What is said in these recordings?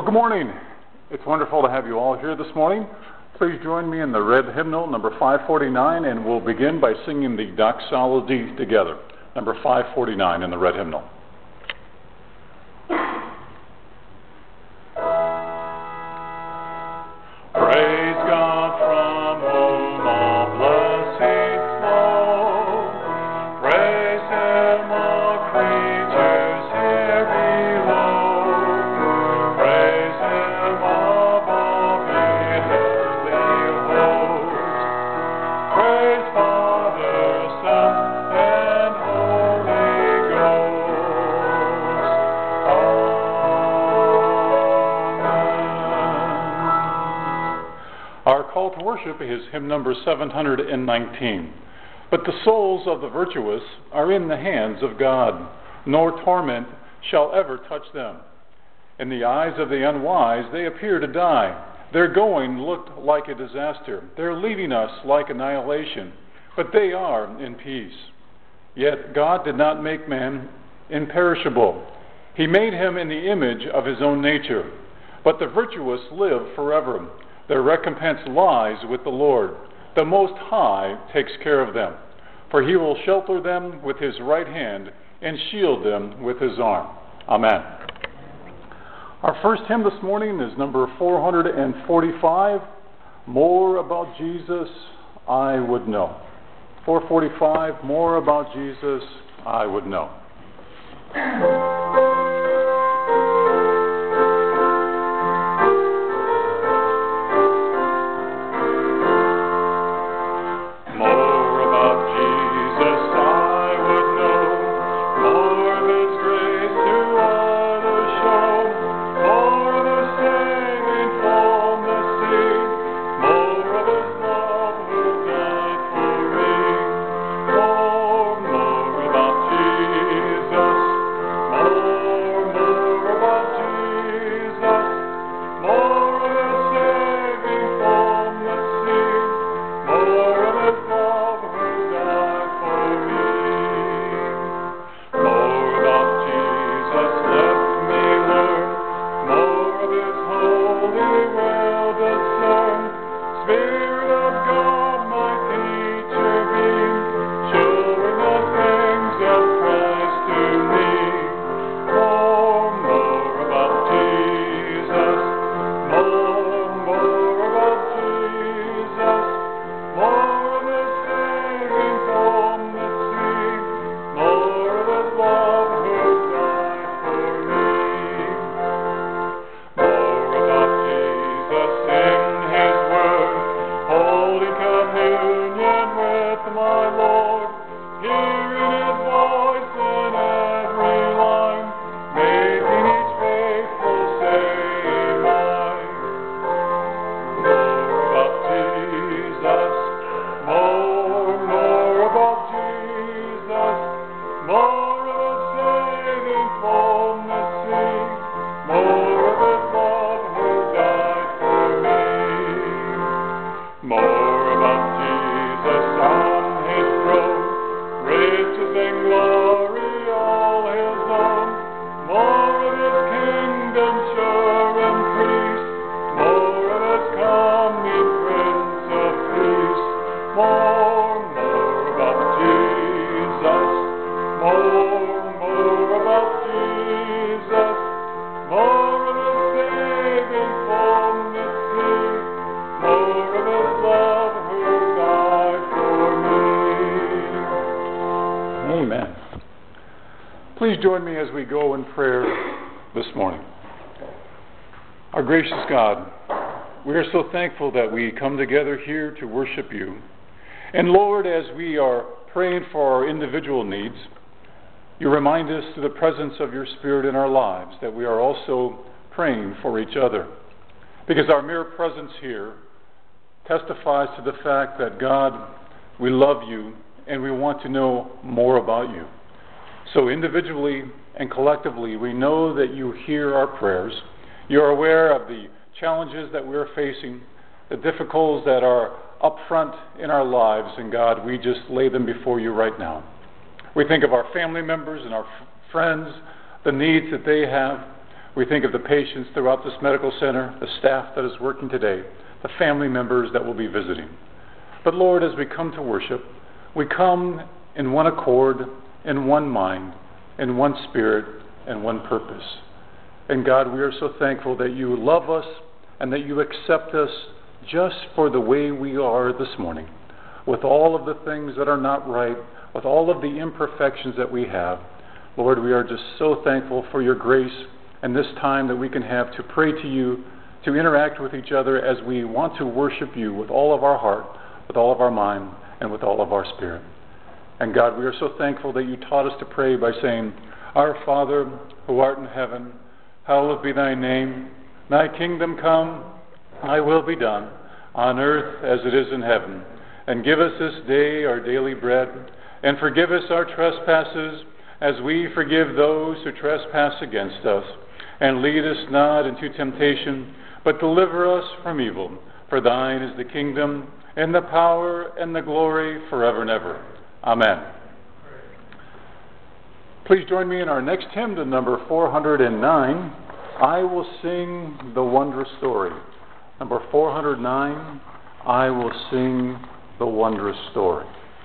Good morning. It's wonderful to have you all here this morning. Please join me in the red hymnal, number 549, and we'll begin by singing the doxology together. Number 549 in the red hymnal. Praise God from whom all blessings flow. Praise Him, all creatures here below. Praise Him above all the heavenly hosts. Praise Father, Son, and Holy Ghost. Amen. Our call to worship is hymn number 719. But the souls of the virtuous are in the hands of God, nor torment shall ever touch them. In the eyes of the unwise they appear to die. Their going looked like a disaster. Their leaving us like annihilation. But they are in peace. Yet God did not make man imperishable. He made him in the image of his own nature. But the virtuous live forever. Their recompense lies with the Lord. The Most High takes care of them, for He will shelter them with His right hand and shield them with His arm. Amen. Our first hymn this morning is number 445, More About Jesus I Would Know. 445, More About Jesus I Would Know. Please join me as we go in prayer this morning. Our gracious God, we are so thankful that we come together here to worship you. And Lord, as we are praying for our individual needs, you remind us through the presence of your Spirit in our lives that we are also praying for each other. Because our mere presence here testifies to the fact that, God, we love you and we want to know more about you. So individually and collectively, we know that you hear our prayers. You're aware of the challenges that we're facing, the difficulties that are up front in our lives, and God, we just lay them before you right now. We think of our family members and our friends, the needs that they have. We think of the patients throughout this medical center, the staff that is working today, the family members that will be visiting. But Lord, as we come to worship, we come in one accord, in one mind, in one spirit, and one purpose. And God, we are so thankful that you love us and that you accept us just for the way we are this morning, with all of the things that are not right, with all of the imperfections that we have. Lord, we are just so thankful for your grace and this time that we can have to pray to you, to interact with each other as we want to worship you with all of our heart, with all of our mind, and with all of our spirit. And God, we are so thankful that you taught us to pray by saying, Our Father, who art in heaven, hallowed be thy name. Thy kingdom come, thy will be done, on earth as it is in heaven. And give us this day our daily bread, and forgive us our trespasses, as we forgive those who trespass against us. And lead us not into temptation, but deliver us from evil. For thine is the kingdom, and the power, and the glory, forever and ever. Amen. Please join me in our next hymn to number 409, I Will Sing the Wondrous Story. Number 409, I Will Sing the Wondrous Story.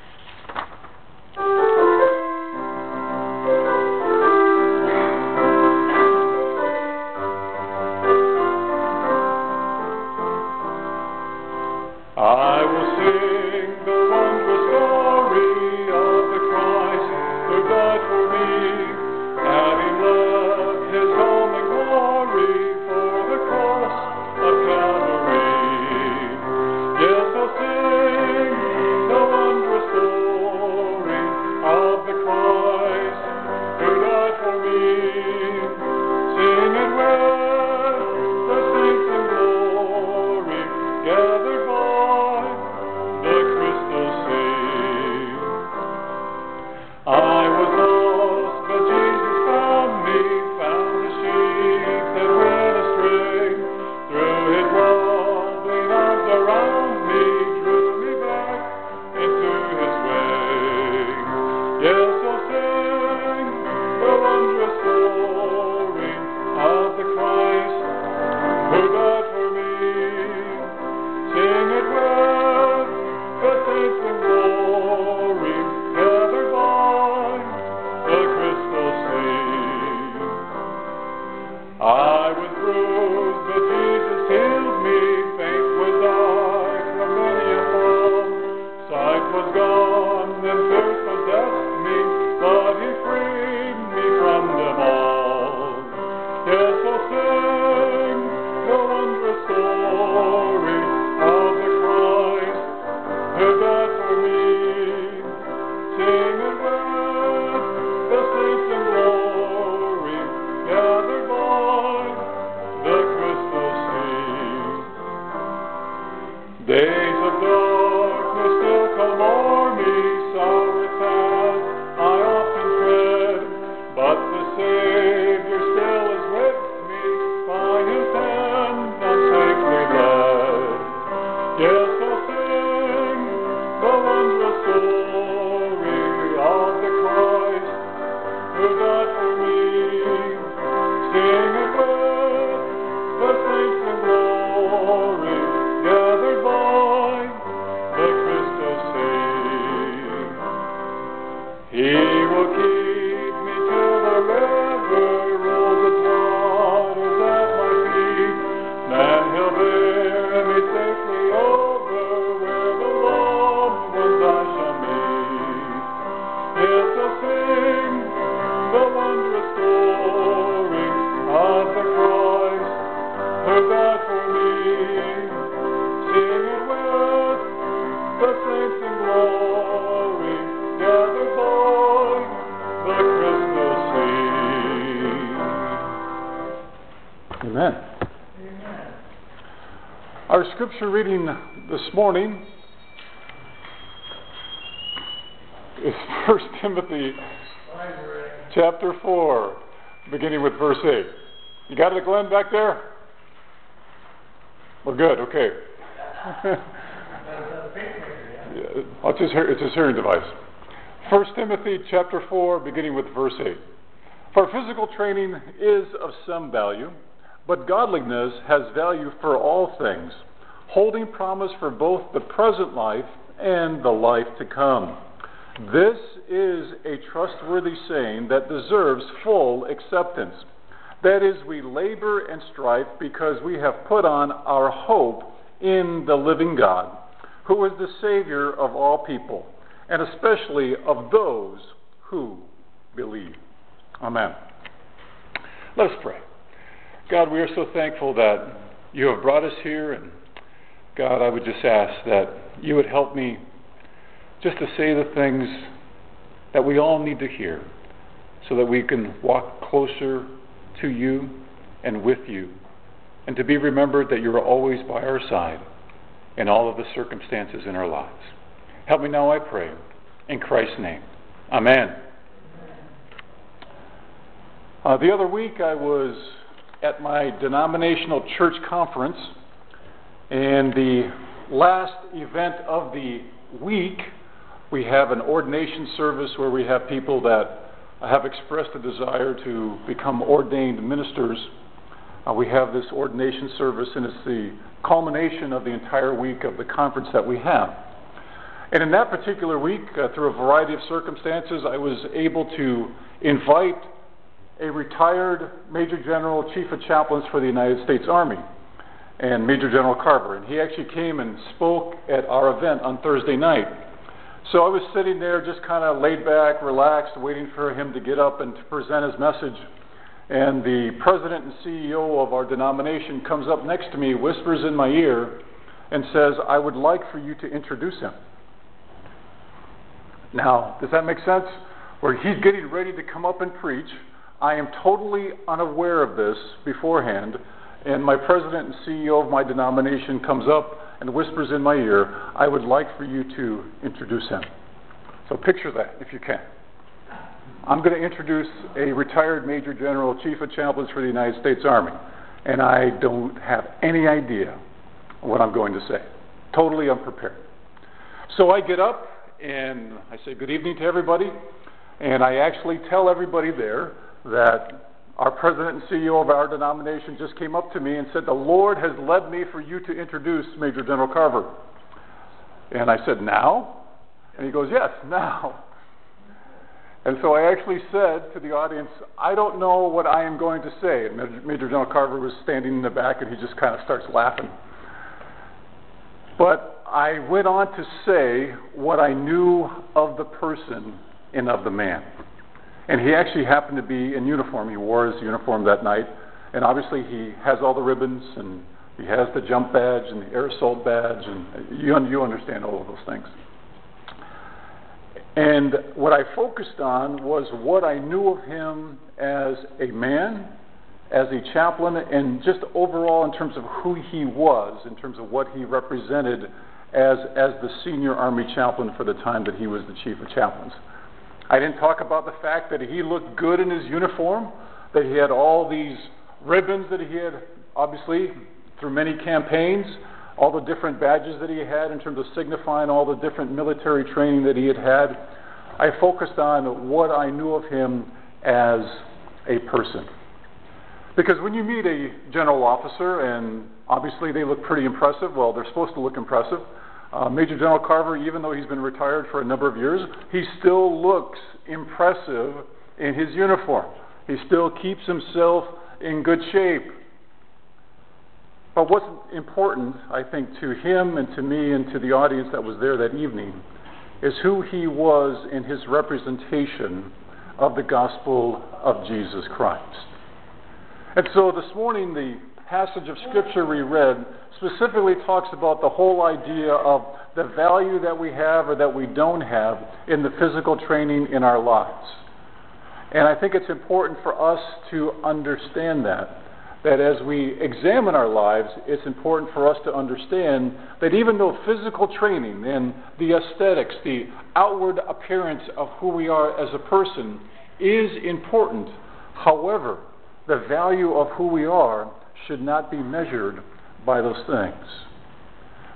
I will sing the wondrous story of the Christ who died for me, having loved his home and glory for the cross of Calvary. Yes, I'll sing the wondrous story of the Christ who died for me. Sing it with the saints in glory, gathered by the crystal sea. I was lost, but Jesus found me, found the sheep that went astray. Threw his loving arms around me, drew me back into his way. Yes, I'll sing the wondrous story of the Christ who died for me. Sing it with the saints in glory, gathered by the crystal sea. I was bruised, but Jesus healed me. Faint was I from many a fall. Sight was gone, and thirst possessed me, but he freed me from them all. Yes, I'll sing the wondrous story of the Christ who died for me. Sing it with the saints in glory, gathered by the crystal sea. Days of darkness still come o'er me, sorrow past I often tread, but the Savior still is with me, by his hand I'm safely led. Yes, I'll sing the wondrous story of the Christ who died for me. Sing it with the saints in glory, gathered by the crystal sea. He will keep me till the river rolls its waters at my feet. Then he'll bear me safely over where the loved ones I shall meet. Yes, I'll sing the wondrous story of the Christ who died for me. Sing it with the saints in glory, gathered by the crystal sea. Amen. Our scripture reading this morning is 1 Timothy chapter 4, beginning with verse 8. You got it, Glenn, back there? We're good, okay. Yeah, it's his hearing device. 1 Timothy chapter 4, beginning with verse 8. For physical training is of some value, but godliness has value for all things, holding promise for both the present life and the life to come. This is a trustworthy saying that deserves full acceptance. That is, we labor and strive because we have put on our hope in the living God, who is the Savior of all people, and especially of those who believe. Amen. Let us pray. God, we are so thankful that you have brought us here, and God, I would just ask that you would help me just to say the things that we all need to hear so that we can walk closer to you and with you, and to be remembered that you are always by our side in all of the circumstances in our lives. Help me now, I pray, in Christ's name. Amen. The other week I was at my denominational church conference, and the last event of the week, we have an ordination service where we have people that have expressed a desire to become ordained ministers. We have this ordination service, and it's the culmination of the entire week of the conference that we have. And in that particular week, through a variety of circumstances, I was able to invite a retired Major General Chief of Chaplains for the United States Army, and Major General Carver. And he actually came and spoke at our event on Thursday night. So I was sitting there just kind of laid back, relaxed, waiting for him to get up and to present his message. And the president and CEO of our denomination comes up next to me, whispers in my ear, and says, "I would like for you to introduce him." Now, does that make sense? Where he's getting ready to come up and preach. I am totally unaware of this beforehand, and my president and CEO of my denomination comes up and whispers in my ear, "I would like for you to introduce him." So picture that, if you can. I'm going to introduce a retired Major General, Chief of Chaplains for the United States Army, and I don't have any idea what I'm going to say. Totally unprepared. So I get up and I say good evening to everybody, and I actually tell everybody there that our president and CEO of our denomination just came up to me and said, "The Lord has led me for you to introduce Major General Carver." And I said, "Now?" And he goes, "Yes, now." And so I actually said to the audience, "I don't know what I am going to say." And Major General Carver was standing in the back, and he just kind of starts laughing. But I went on to say what I knew of the person and of the man. And he actually happened to be in uniform. He wore his uniform that night. And obviously he has all the ribbons, and he has the jump badge and the air assault badge, and you understand all of those things. And what I focused on was what I knew of him as a man, as a chaplain, and just overall in terms of who he was, in terms of what he represented as the senior Army chaplain for the time that he was the Chief of Chaplains. I didn't talk about the fact that he looked good in his uniform, that he had all these ribbons that he had, obviously, through many campaigns, all the different badges that he had in terms of signifying all the different military training that he had had. I focused on what I knew of him as a person. Because when you meet a general officer, and obviously they look pretty impressive, well, they're supposed to look impressive. Major General Carver, even though he's been retired for a number of years, he still looks impressive in his uniform. He still keeps himself in good shape. But what's important, I think, to him and to me and to the audience that was there that evening is who he was in his representation of the gospel of Jesus Christ. And so this morning, the passage of Scripture we read specifically talks about the whole idea of the value that we have or that we don't have in the physical training in our lives. And I think it's important for us to understand that as we examine our lives, it's important for us to understand that even though physical training and the aesthetics, the outward appearance of who we are as a person is important, however, the value of who we are should not be measured by those things.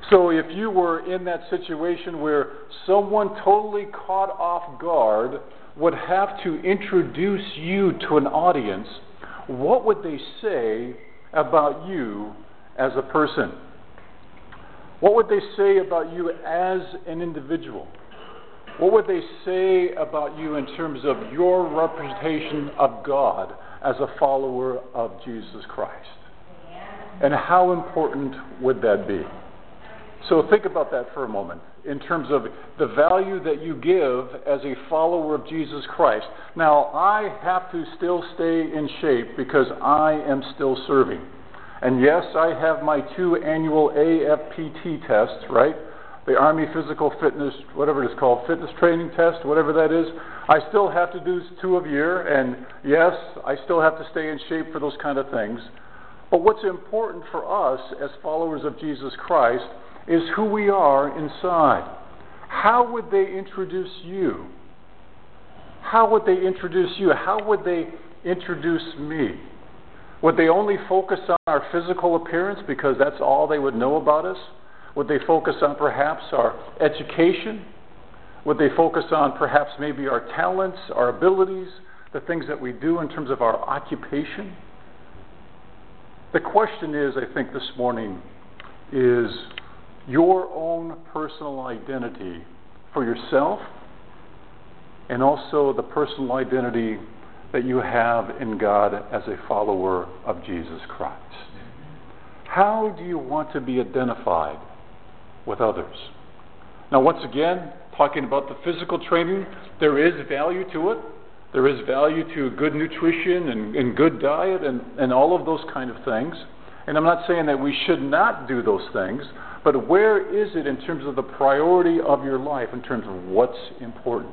So if you were in that situation where someone totally caught off guard would have to introduce you to an audience, what would they say about you as a person? What would they say about you as an individual? What would they say about you in terms of your representation of God as a follower of Jesus Christ? And how important would that be? So think about that for a moment in terms of the value that you give as a follower of Jesus Christ. Now, I have to still stay in shape because I am still serving. And yes, I have my 2 annual AFPT tests, right? The Army Physical Fitness, whatever it is called, fitness training test, whatever that is. I still have to do 2 a year, and yes, I still have to stay in shape for those kind of things. But what's important for us as followers of Jesus Christ is who we are inside. How would they introduce you? How would they introduce you? How would they introduce me? Would they only focus on our physical appearance because that's all they would know about us? Would they focus on perhaps our education? Would they focus on perhaps maybe our talents, our abilities, the things that we do in terms of our occupation? The question is, I think this morning, is your own personal identity for yourself and also the personal identity that you have in God as a follower of Jesus Christ. How do you want to be identified with others? Now, once again, talking about the physical training, there is value to it. There is value to good nutrition and good diet and all of those kind of things. And I'm not saying that we should not do those things, but where is it in terms of the priority of your life, in terms of what's important?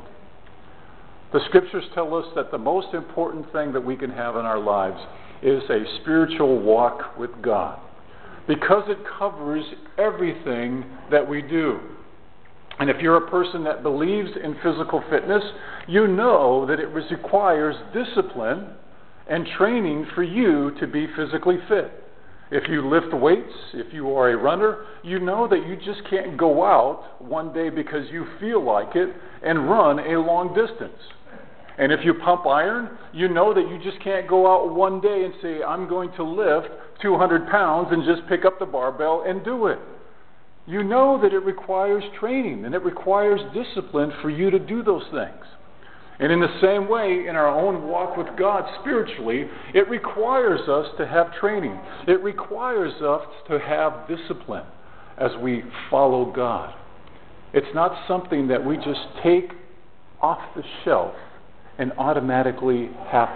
The scriptures tell us that the most important thing that we can have in our lives is a spiritual walk with God, because it covers everything that we do. And if you're a person that believes in physical fitness, you know that it requires discipline and training for you to be physically fit. If you lift weights, if you are a runner, you know that you just can't go out one day because you feel like it and run a long distance. And if you pump iron, you know that you just can't go out one day and say, I'm going to lift 200 pounds and just pick up the barbell and do it. You know that it requires training and it requires discipline for you to do those things. And in the same way, in our own walk with God spiritually, it requires us to have training. It requires us to have discipline as we follow God. It's not something that we just take off the shelf and automatically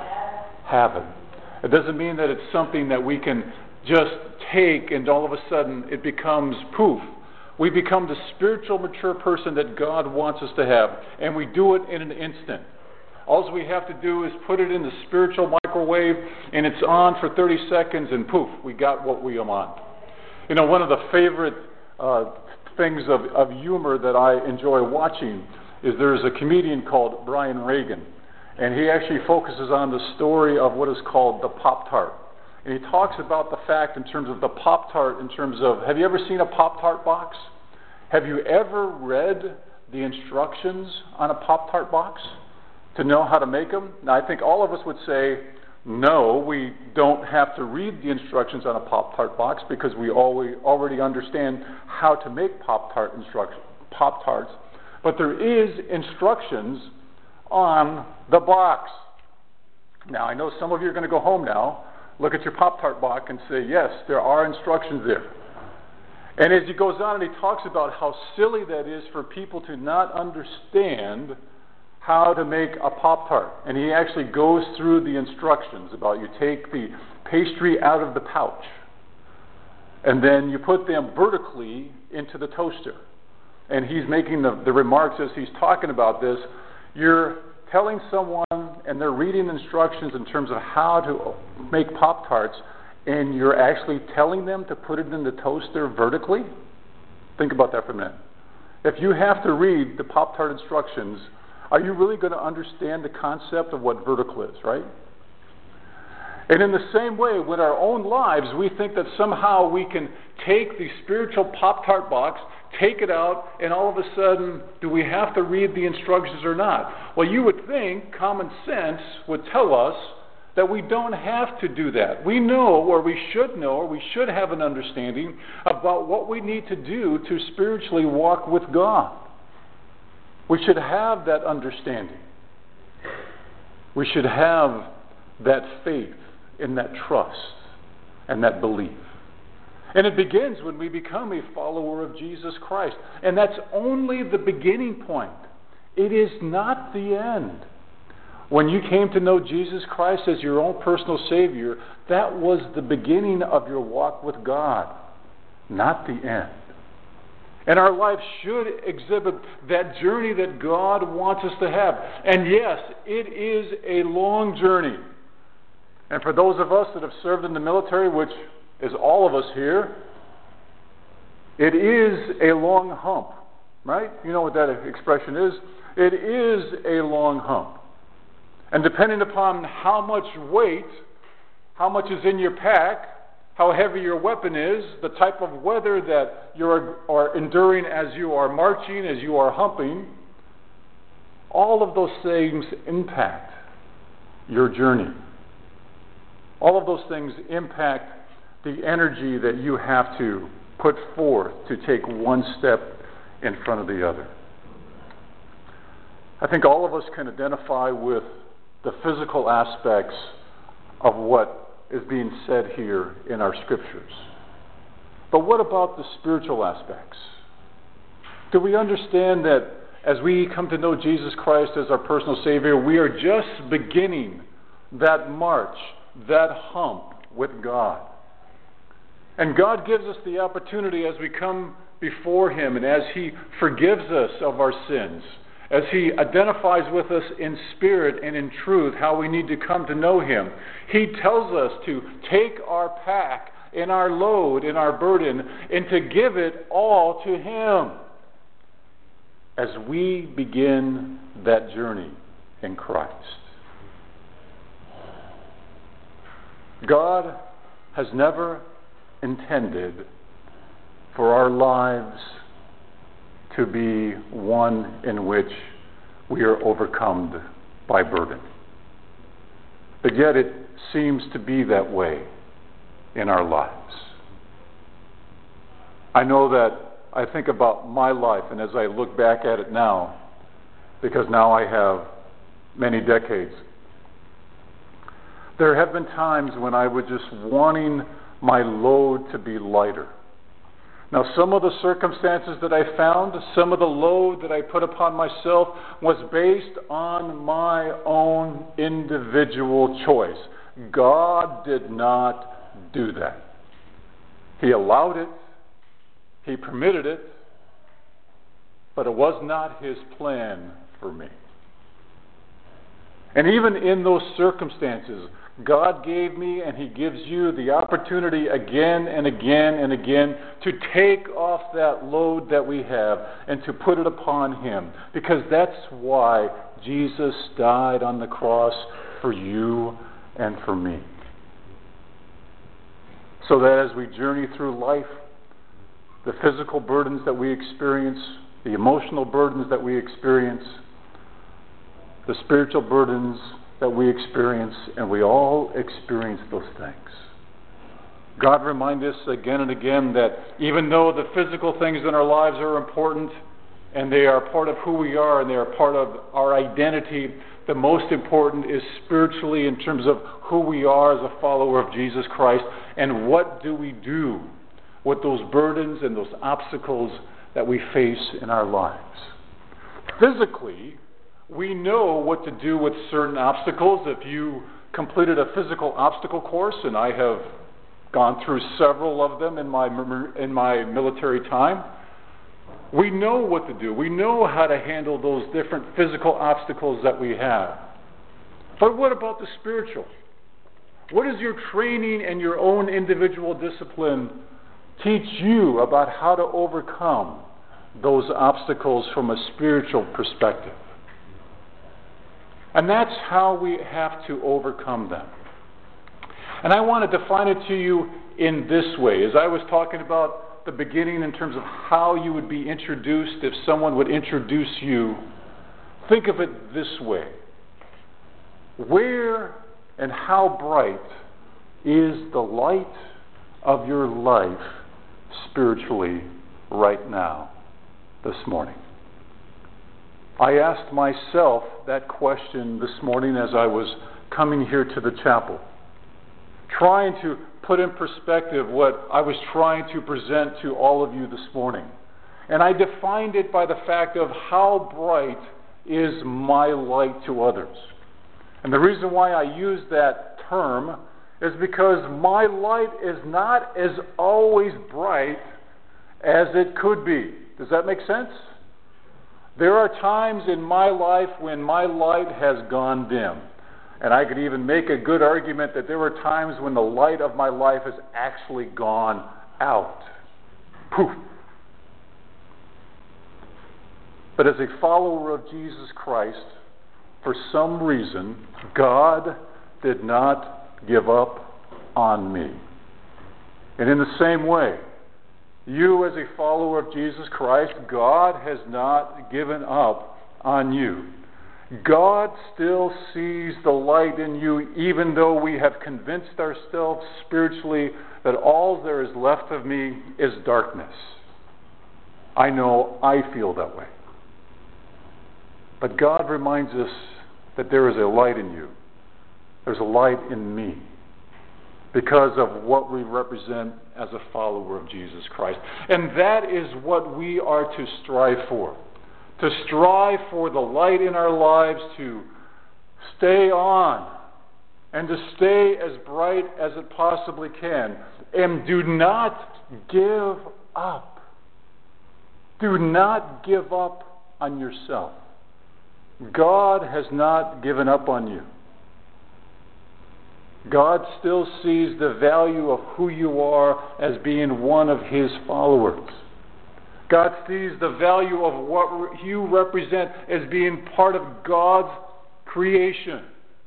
have it. It doesn't mean that it's something that we can just take and all of a sudden it becomes poof. We become the spiritual mature person that God wants us to have, and we do it in an instant. All we have to do is put it in the spiritual microwave, and it's on for 30 seconds, and poof, we got what we want. You know, one of the favorite things of humor that I enjoy watching is there's a comedian called Brian Regan, and he actually focuses on the story of what is called the Pop-Tart. And he talks about the fact in terms of the Pop-Tart, in terms of, have you ever seen a Pop-Tart box? Have you ever read the instructions on a Pop-Tart box to know how to make them? Now, I think all of us would say, no, we don't have to read the instructions on a Pop-Tart box because we already understand how to make Pop-Tarts. But there is instructions on the box. Now, I know some of you are going to go home now, look at your Pop-Tart box and say, yes, there are instructions there. And as he goes on and he talks about how silly that is for people to not understand how to make a Pop-Tart. And he actually goes through the instructions about you take the pastry out of the pouch and then you put them vertically into the toaster. And he's making the remarks as he's talking about this. You're telling someone and they're reading instructions in terms of how to make Pop-Tarts, and you're actually telling them to put it in the toaster vertically? Think about that for a minute. If you have to read the Pop-Tart instructions, are you really going to understand the concept of what vertical is, right? And in the same way, with our own lives, we think that somehow we can take the spiritual Pop-Tart box, take it out, and all of a sudden, do we have to read the instructions or not? Well, you would think common sense would tell us that we don't have to do that. We know, or we should have an understanding about what we need to do to spiritually walk with God. We should have that understanding. We should have that faith and that trust and that belief. And it begins when we become a follower of Jesus Christ. And that's only the beginning point. It is not the end. When you came to know Jesus Christ as your own personal Savior, that was the beginning of your walk with God, not the end. And our life should exhibit that journey that God wants us to have. And yes, it is a long journey. And for those of us that have served in the military, which is all of us here, it is a long hump, right? You know what that expression is? It is a long hump. And depending upon how much weight, how much is in your pack, how heavy your weapon is, the type of weather that you are enduring as you are marching, as you are humping, all of those things impact your journey. All of those things impact the energy that you have to put forth to take one step in front of the other. I think all of us can identify with the physical aspects of what is being said here in our scriptures. But what about the spiritual aspects? Do we understand that as we come to know Jesus Christ as our personal Savior, we are just beginning that march, that hump with God? And God gives us the opportunity as we come before Him and as He forgives us of our sins, as He identifies with us in spirit and in truth how we need to come to know Him. He tells us to take our pack and our load and our burden and to give it all to Him as we begin that journey in Christ. God has never intended for our lives to be one in which we are overcome by burden. But yet it seems to be that way in our lives. I know that I think about my life, and as I look back at it now, because now I have many decades, there have been times when I was just wanting my load to be lighter. Now, some of the circumstances that I found, some of the load that I put upon myself was based on my own individual choice. God did not do that. He allowed it. He permitted it. But it was not His plan for me. And even in those circumstances, God gave me and He gives you the opportunity again and again and again to take off that load that we have and to put it upon Him. Because that's why Jesus died on the cross for you and for me. So that as we journey through life, the physical burdens that we experience, the emotional burdens that we experience, the spiritual burdens that we experience, and we all experience those things. God reminds us again and again that even though the physical things in our lives are important, and they are part of who we are, and they are part of our identity, the most important is spiritually in terms of who we are as a follower of Jesus Christ, and what do we do with those burdens and those obstacles that we face in our lives. Physically, we know what to do with certain obstacles. If you completed a physical obstacle course, and I have gone through several of them in my military time, we know what to do. We know how to handle those different physical obstacles that we have. But what about the spiritual? What does your training and your own individual discipline teach you about how to overcome those obstacles from a spiritual perspective? And that's how we have to overcome them. And I want to define it to you in this way. As I was talking about the beginning in terms of how you would be introduced if someone would introduce you, think of it this way. Where and how bright is the light of your life spiritually right now, this morning? I asked myself that question this morning as I was coming here to the chapel, trying to put in perspective what I was trying to present to all of you this morning. And I defined it by the fact of how bright is my light to others. And the reason why I use that term is because my light is not as always bright as it could be. Does that make sense? There are times in my life when my light has gone dim. And I could even make a good argument that there were times when the light of my life has actually gone out. Poof. But as a follower of Jesus Christ, for some reason, God did not give up on me. And in the same way, you as a follower of Jesus Christ, God has not given up on you. God still sees the light in you, even though we have convinced ourselves spiritually that all there is left of me is darkness. I know I feel that way. But God reminds us that there is a light in you. There's a light in me because of what we represent as a follower of Jesus Christ. And that is what we are to strive for. To strive for the light in our lives to stay on and to stay as bright as it possibly can. And do not give up. Do not give up on yourself. God has not given up on you. God still sees the value of who you are as being one of His followers. God sees the value of what you represent as being part of God's creation.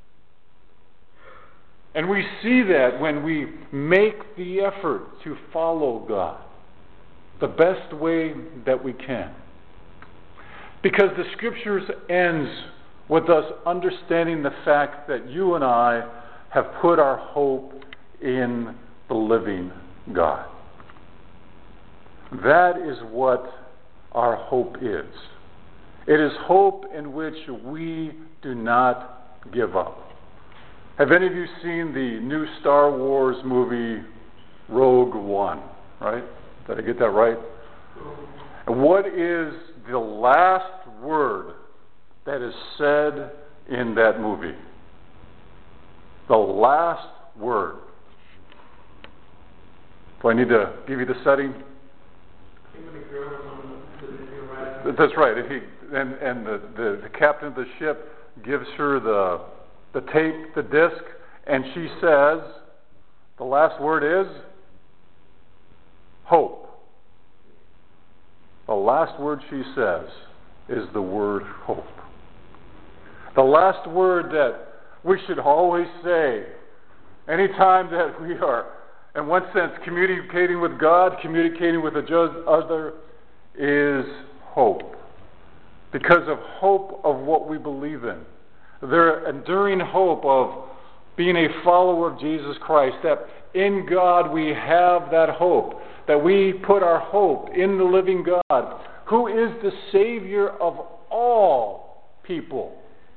And we see that when we make the effort to follow God the best way that we can. Because the Scriptures ends with us understanding the fact that you and I have put our hope in the living God. That is what our hope is. It is hope in which we do not give up. Have any of you seen the new Star Wars movie, Rogue One? Right? Did I get that right? And what is the last word that is said in that movie? The last word. Do I need to give you the setting? That's right. And the captain of the ship gives her the tape, the disc, and she says, the last word is hope. The last word she says is the word hope. The last word that we should always say anytime that we are, in one sense, communicating with God, communicating with each other, is hope. Because of hope of what we believe in. Their enduring hope of being a follower of Jesus Christ, that in God we have that hope, that we put our hope in the living God, who is the Savior of all people.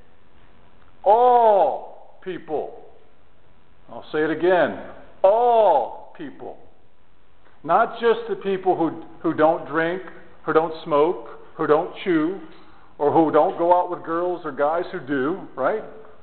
All people. I'll say it again. All people. Not just the people who don't drink, who don't smoke, who don't chew, or who don't go out with girls or guys who do, right?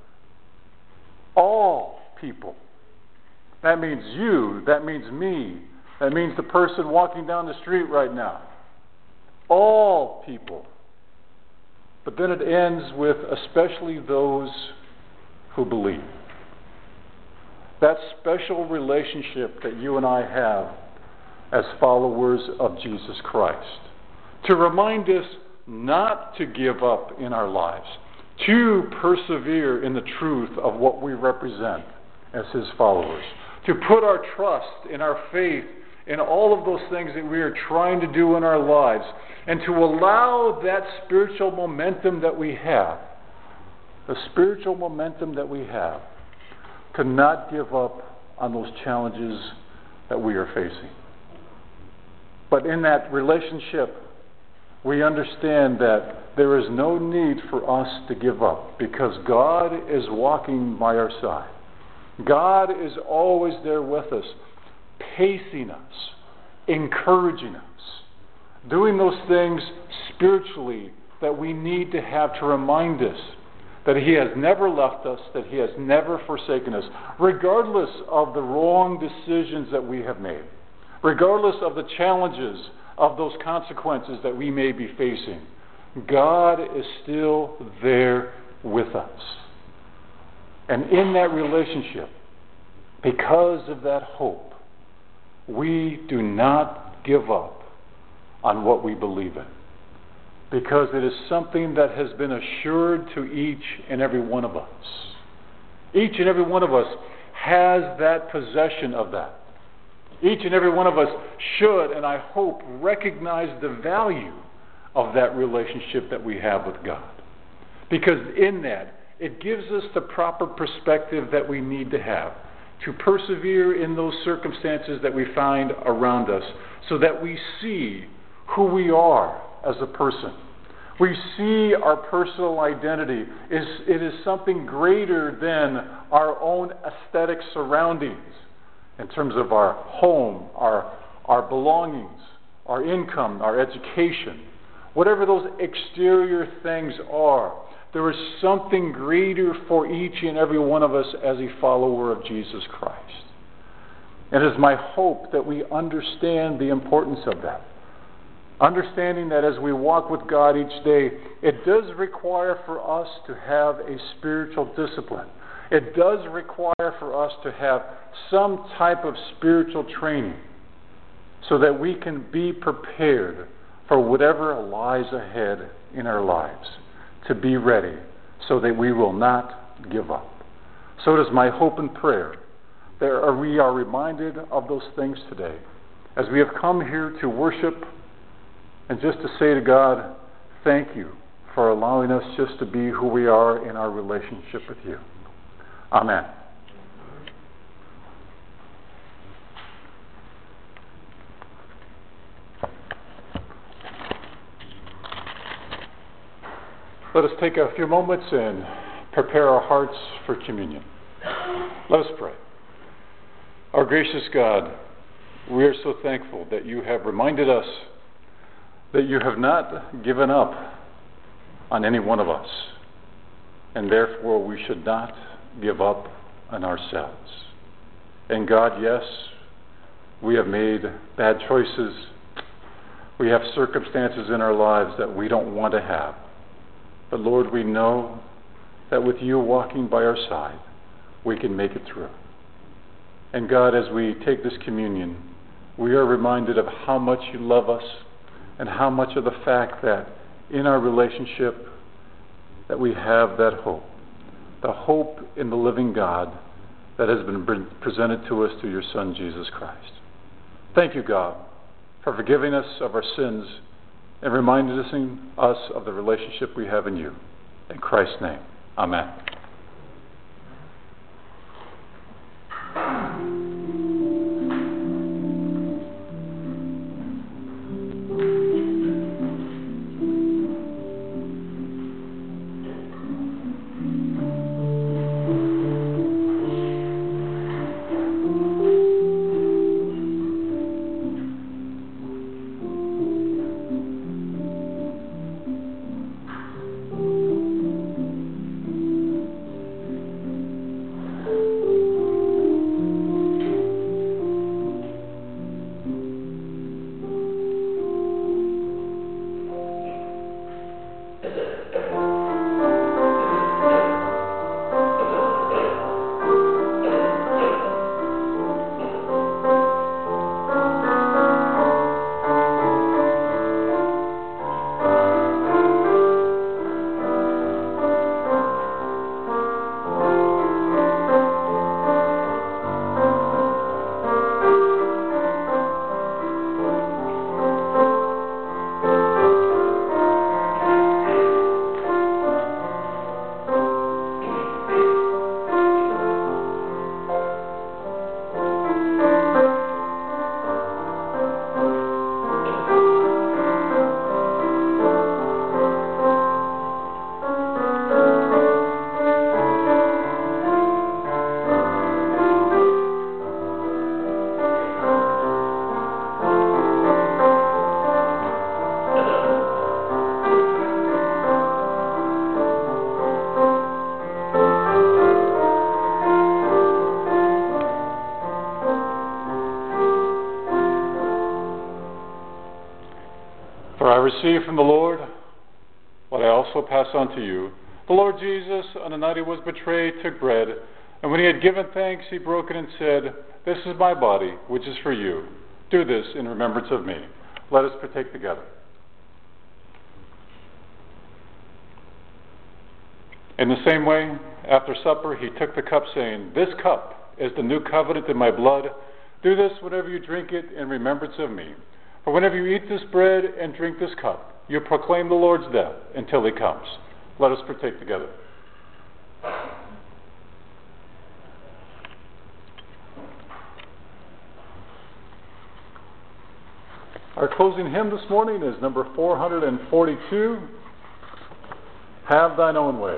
All people. That means you. That means me. That means the person walking down the street right now. All people. But then it ends with especially those who believe. That special relationship that you and I have as followers of Jesus Christ. To remind us not to give up in our lives. To persevere in the truth of what we represent as His followers. To put our trust in our faith in all of those things that we are trying to do in our lives, and to allow that spiritual momentum that we have, the spiritual momentum that we have, to not give up on those challenges that we are facing. But in that relationship, we understand that there is no need for us to give up, because God is walking by our side. God is always there with us, pacing us, encouraging us, doing those things spiritually that we need to have to remind us that He has never left us, that He has never forsaken us, regardless of the wrong decisions that we have made, regardless of the challenges of those consequences that we may be facing. God is still there with us. And in that relationship, because of that hope, we do not give up on what we believe in, because it is something that has been assured to each and every one of us. Each and every one of us has that possession of that. Each and every one of us should, and I hope, recognize the value of that relationship that we have with God. Because in that, it gives us the proper perspective that we need to have to persevere in those circumstances that we find around us, so that we see who we are as a person. We see our personal identity. It is something greater than our own aesthetic surroundings in terms of our home, our belongings, our income, our education, whatever those exterior things are. There is something greater for each and every one of us as a follower of Jesus Christ. And it is my hope that we understand the importance of that. Understanding that as we walk with God each day, it does require for us to have a spiritual discipline. It does require for us to have some type of spiritual training so that we can be prepared for whatever lies ahead in our lives, to be ready so that we will not give up. So it is my hope and prayer that we are reminded of those things today as we have come here to worship and just to say to God, thank you for allowing us just to be who we are in our relationship with you. Amen. Let us take a few moments and prepare our hearts for communion. Let us pray. Our gracious God, we are so thankful that you have reminded us that you have not given up on any one of us, and therefore we should not give up on ourselves. And God, yes, we have made bad choices. We have circumstances in our lives that we don't want to have. But Lord, we know that with you walking by our side, we can make it through. And God, as we take this communion, we are reminded of how much you love us, and how much of the fact that in our relationship that we have that hope, the hope in the living God that has been presented to us through your Son, Jesus Christ. Thank you, God, for forgiving us of our sins and reminding us of the relationship we have in you. In Christ's name, amen. received from the Lord what I also pass on to you. The Lord Jesus, on the night he was betrayed, took bread, and when he had given thanks, he broke it and said, "This is my body, which is for you. Do this in remembrance of me." Let us partake together. In the same way, after supper, he took the cup, saying, "This cup is the new covenant in my blood. Do this whenever you drink it in remembrance of me. For whenever you eat this bread and drink this cup, you proclaim the Lord's death until he comes." Let us partake together. Our closing hymn this morning is number 442, "Have Thine Own Way."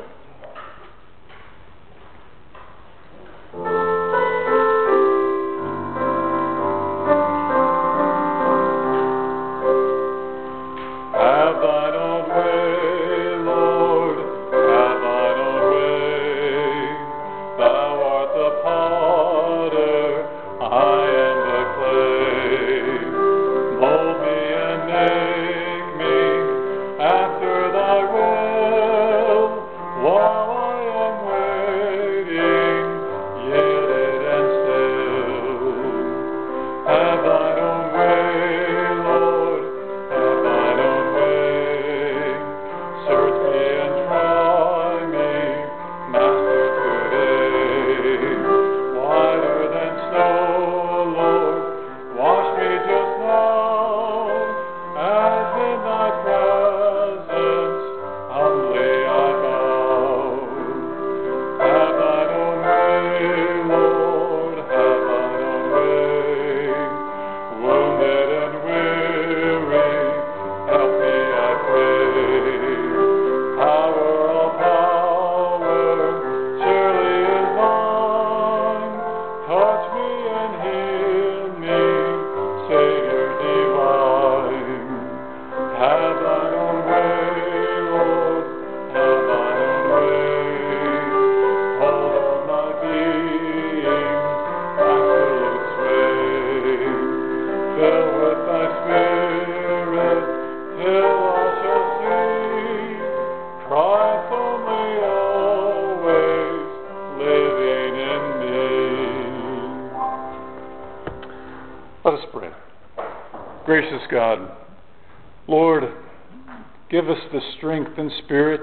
Let us pray. Gracious God, Lord, give us the strength and spirit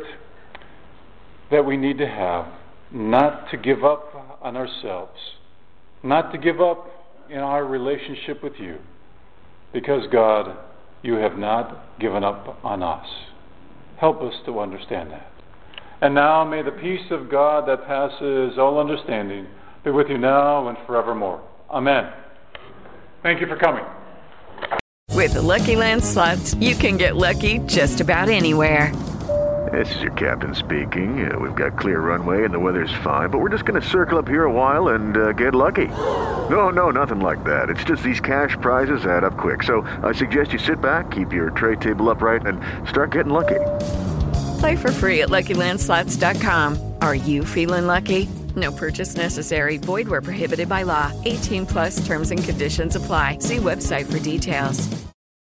that we need to have, not to give up on ourselves, not to give up in our relationship with you, because God, you have not given up on us. Help us to understand that. And now may the peace of God that passes all understanding be with you now and forevermore. Amen. Thank you for coming. With the Lucky Land Slots, you can get lucky just about anywhere. This is your captain speaking. We've got clear runway and the weather's fine, but we're just going to circle up here a while and get lucky. No, nothing like that. It's just these cash prizes add up quick. So I suggest you sit back, keep your tray table upright, and start getting lucky. Play for free at LuckyLandSlots.com. Are you feeling lucky? No purchase necessary. Void where prohibited by law. 18+ terms and conditions apply. See website for details.